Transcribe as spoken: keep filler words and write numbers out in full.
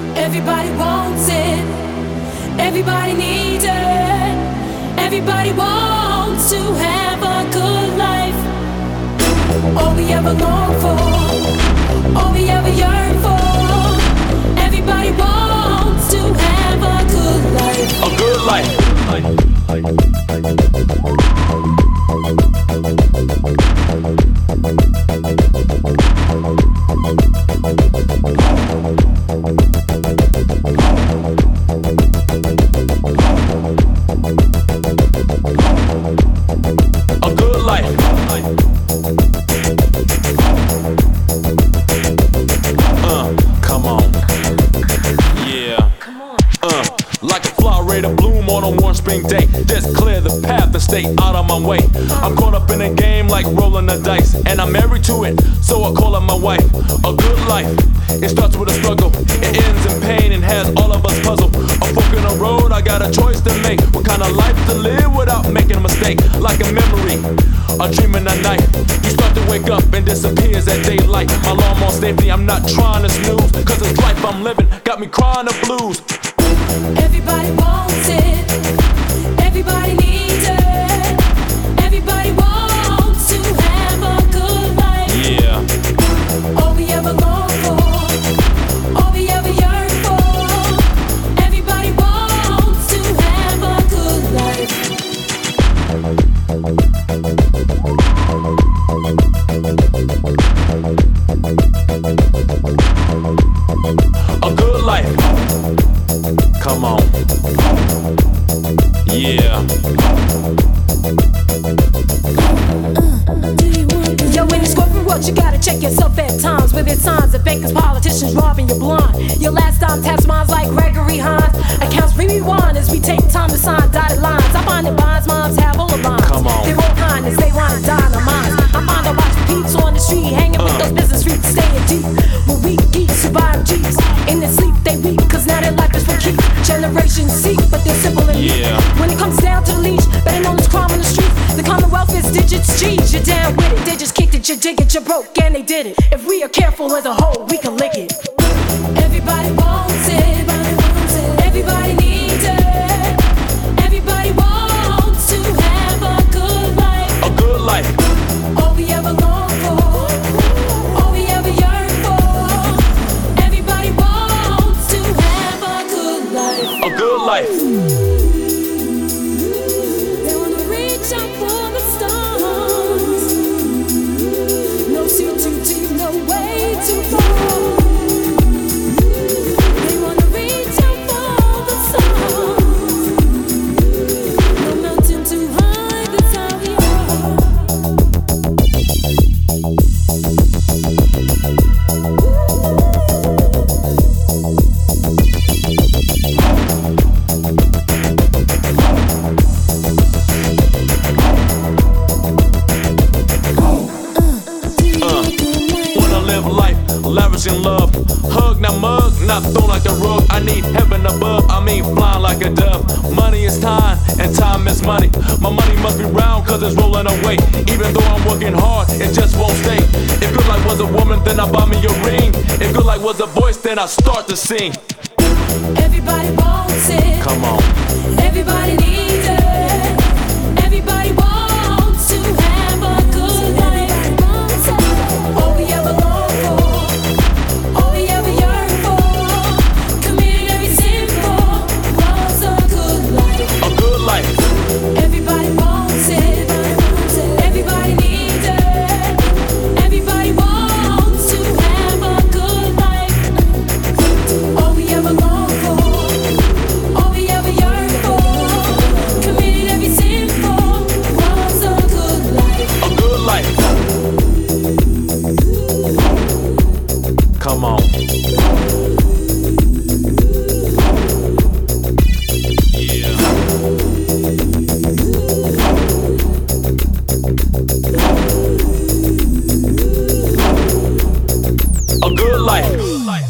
Everybody wants it. Everybody needs it. Everybody wants to have a good life. All we ever long for, all we ever yearn for. Everybody wants to have a good life. A good life. A good life. Uh, come on. Yeah. Uh, like a flower ready to bloom on a warm spring day. Just clear the path and stay out of my way. I'm caught up in a game like rolling the dice, and I'm married to it, so I call her my wife. A good life, it starts with a struggle, it ends in pain and has all of us puzzled. A fork in the road, I got a choice to make. What kind of life to live without making a mistake? Like a memory, a dream in the night. You start to wake up and disappears at daylight. My alarm on safety, I'm not trying to snooze, cause this life I'm living got me crying the blues. Everybody wants it. Everybody needs it. Everybody wants to have a good life. Yeah. All we ever long for, all we ever yearn for. Everybody wants to have a good life. A good life. Come on. Yeah. Yo, in this corporate world, you gotta check yourself at times. With its signs of bankers, politicians robbing your blind. Your last time taps minds like Gregory Hines. Accounts rewind as we take time to sign dotted lines. I find that bonds, moms have all the lines. Come on. They won't kindness, they wanna die in our minds. I find I watch peeps on the street, hanging with Uh. those business streets, staying deep. With weak geeks, survive G's. In their sleep, they weak, cause now their life is for keeps. Generations seek, but they're simple and weak. Yeah. When it comes down to the leash, better known as crime on the street. The Commonwealth is digits, G's, you're down with it. They just kicked it, you dig it, you broke, and they did it. If we are careful as a whole, we can lick it. Everybody wants it. Everybody needs it. Everybody wants to have a good life. A good life. All we ever long for, all we ever yearn for. Everybody wants to have a good life. A good life. They wanna reach out for the stars. No sea too deep, no way too far. They wanna reach out for the stars. No mountain too high, that's how we are. Wanna live life, lavish in love. Hug, not mug, not thrown like a rug. I need heaven above, I mean flying like a dove. Money is time, and time is money. My money must be round, cause it's rolling away. Even though I'm working hard, it just won't stay. If good life was a woman, then I buy me a ring. If good life was a voice, then I start to sing. Everybody wants it. Come on. Everybody needs it. Everybody wants to have a good life. All we ever long for, all we ever yearn for. Committed every sin for was a good life. A good life. Everybody wants it. Everybody needs it. Everybody wants to have a good life. All we ever long for, all we ever yearn for. Committed every sin for was a good life. A good life. Come on. Yeah. A good life.